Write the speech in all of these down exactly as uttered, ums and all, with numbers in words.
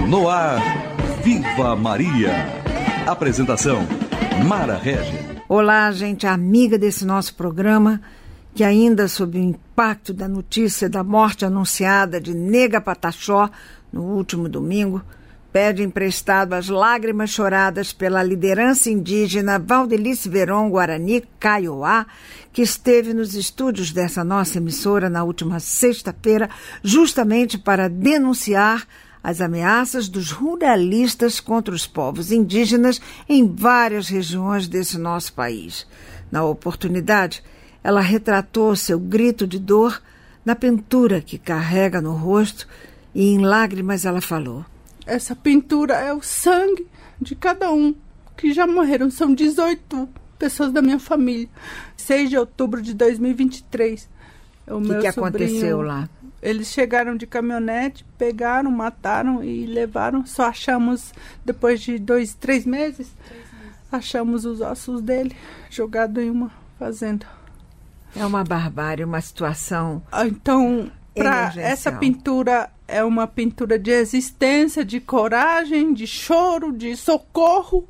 No ar, Viva Maria. Apresentação, Mara Regis. Olá, gente amiga desse nosso programa, que ainda sob o impacto da notícia da morte anunciada de Nega Pataxó no último domingo, pede emprestado as lágrimas choradas pela liderança indígena Valdelice Veron Guarani Kaiowá, que esteve nos estúdios dessa nossa emissora na última sexta-feira, justamente para denunciar as ameaças dos ruralistas contra os povos indígenas em várias regiões desse nosso país. Na oportunidade, ela retratou seu grito de dor na pintura que carrega no rosto e em lágrimas ela falou: essa pintura é o sangue de cada um que já morreram. São dezoito pessoas da minha família. seis de outubro de dois mil e vinte e três. O que, que aconteceu lá? Eles chegaram de caminhonete, pegaram, mataram e levaram. Só achamos, depois de dois, três meses, três meses. achamos os ossos dele jogados em uma fazenda. É uma barbárie, uma situação. Então, pra essa pintura é uma pintura de existência, de coragem, de choro, de socorro,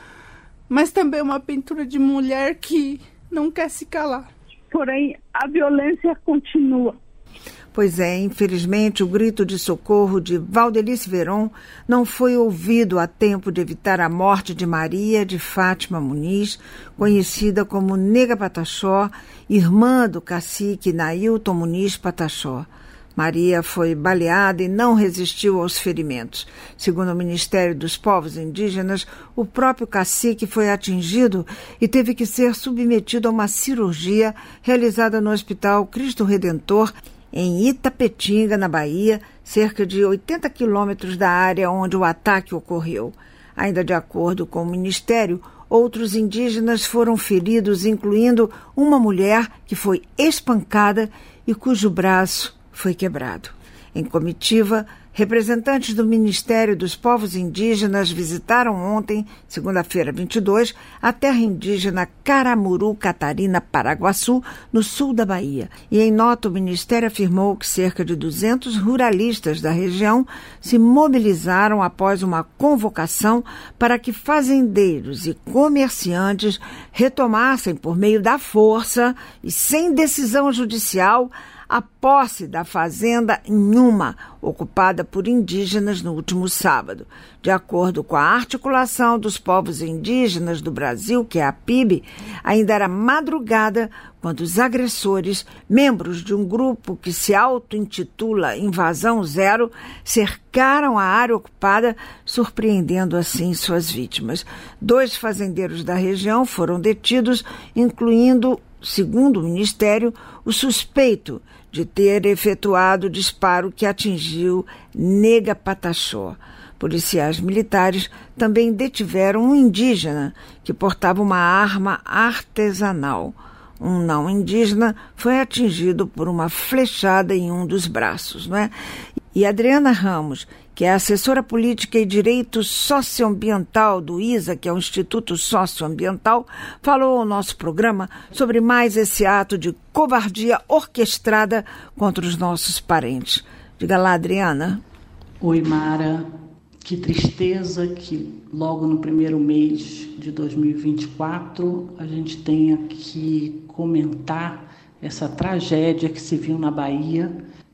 mas também uma pintura de mulher que não quer se calar. Porém, a violência continua. Pois é, infelizmente, o grito de socorro de Valdelice Veron não foi ouvido a tempo de evitar a morte de Maria de Fátima Muniz, conhecida como Nega Pataxó, irmã do cacique Nailton Muniz Pataxó. Maria foi baleada e não resistiu aos ferimentos. Segundo o Ministério dos Povos Indígenas, o próprio cacique foi atingido e teve que ser submetido a uma cirurgia realizada no Hospital Cristo Redentor, em Itapetinga, na Bahia, cerca de oitenta quilômetros da área onde o ataque ocorreu. Ainda de acordo com o Ministério, outros indígenas foram feridos, incluindo uma mulher que foi espancada e cujo braço foi quebrado. Em comitiva, representantes do Ministério dos Povos Indígenas visitaram ontem, segunda-feira vinte e dois, a terra indígena Caramuru Catarina Paraguaçu, no sul da Bahia. E em nota, o Ministério afirmou que cerca de duzentos ruralistas da região se mobilizaram após uma convocação para que fazendeiros e comerciantes retomassem, por meio da força e sem decisão judicial, a posse da fazenda Inhuma, ocupada por indígenas no último sábado. De acordo com a Articulação dos Povos Indígenas do Brasil, que é a P I B, ainda era madrugada quando os agressores, membros de um grupo que se auto-intitula Invasão Zero, cercaram a área ocupada, surpreendendo assim suas vítimas. Dois fazendeiros da região foram detidos, incluindo, segundo o Ministério, o suspeito de ter efetuado o disparo que atingiu Nega Pataxó. Policiais militares também detiveram um indígena que portava uma arma artesanal. Um não indígena foi atingido por uma flechada em um dos braços, não é? E Adriana Ramos, que é assessora política e direito socioambiental do I S A, que é o Instituto Socioambiental, falou ao nosso programa sobre mais esse ato de covardia orquestrada contra os nossos parentes. Diga lá, Adriana. Oi, Mara. Que tristeza que logo no primeiro mês de dois mil e vinte e quatro a gente tenha que comentar essa tragédia que se viu na Bahia,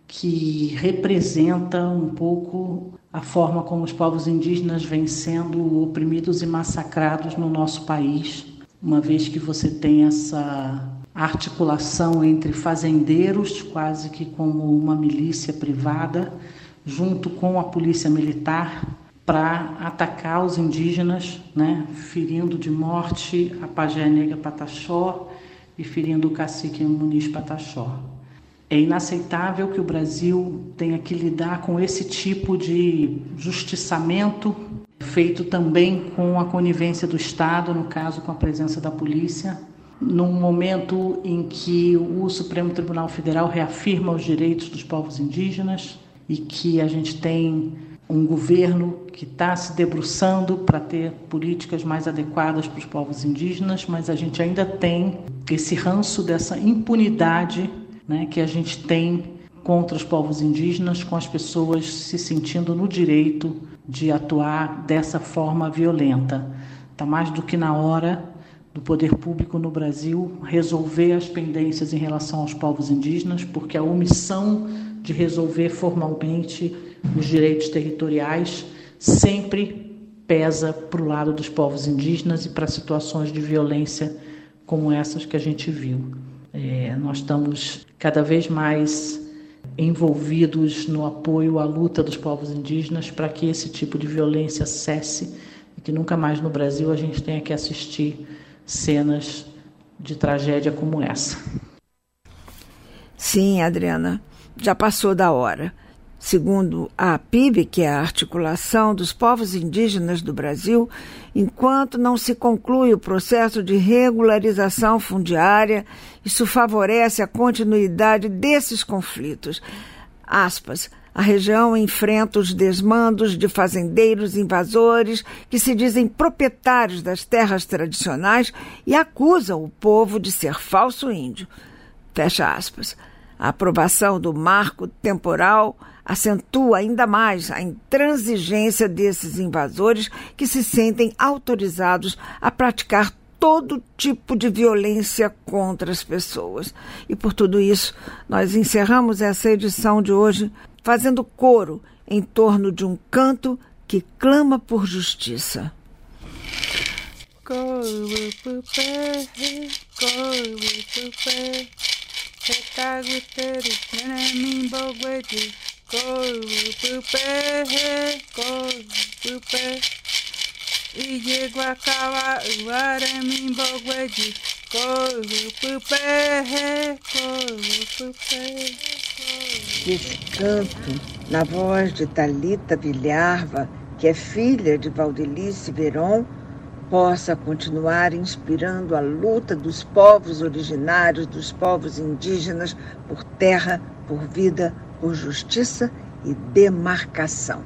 que representa um pouco a forma como os povos indígenas vêm sendo oprimidos e massacrados no nosso país, uma vez que você tem essa articulação entre fazendeiros, quase que como uma milícia privada, junto com a polícia militar, para atacar os indígenas, né, ferindo de morte a pajé Nega Pataxó e ferindo o cacique Muniz Pataxó. É inaceitável que o Brasil tenha que lidar com esse tipo de justiçamento, feito também com a conivência do Estado, no caso com a presença da polícia, num momento em que o Supremo Tribunal Federal reafirma os direitos dos povos indígenas e que a gente tem um governo que está se debruçando para ter políticas mais adequadas para os povos indígenas, mas a gente ainda tem esse ranço dessa impunidade, né, que a gente tem contra os povos indígenas, com as pessoas se sentindo no direito de atuar dessa forma violenta. Está mais do que na hora do poder público no Brasil resolver as pendências em relação aos povos indígenas, porque a omissão de resolver formalmente os direitos territoriais sempre pesa para o lado dos povos indígenas e para situações de violência como essas que a gente viu. É, nós estamos cada vez mais envolvidos no apoio à luta dos povos indígenas para que esse tipo de violência cesse e que nunca mais no Brasil a gente tenha que assistir cenas de tragédia como essa. Sim, Adriana, já passou da hora. Segundo a A P I B, que é a Articulação dos Povos Indígenas do Brasil, enquanto não se conclui o processo de regularização fundiária, isso favorece a continuidade desses conflitos. Aspas, a região enfrenta os desmandos de fazendeiros invasores que se dizem proprietários das terras tradicionais e acusam o povo de ser falso índio. Fecha aspas. A aprovação do marco temporal acentua ainda mais a intransigência desses invasores que se sentem autorizados a praticar todo tipo de violência contra as pessoas. E por tudo isso, nós encerramos essa edição de hoje fazendo coro em torno de um canto que clama por justiça. Esse canto, na voz de Thalita Vilharva, que é filha de Valdelice Veron, possa continuar inspirando a luta dos povos originários, dos povos indígenas, por terra, por vida, por justiça e demarcação.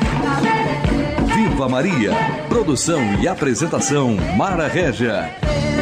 Viva Maria! Produção e apresentação Mara Régia.